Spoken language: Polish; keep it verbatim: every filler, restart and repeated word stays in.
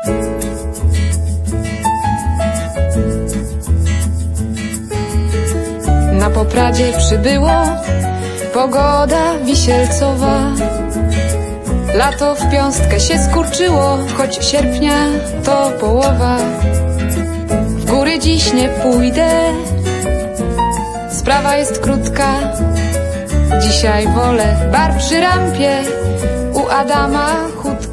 Na Popradzie przybyło pogoda wisielcowa. Lato w piąstkę się skurczyło, choć sierpnia to połowa. W góry dziś nie pójdę, sprawa jest krótka. Dzisiaj wolę bar przy rampie, u Adama chód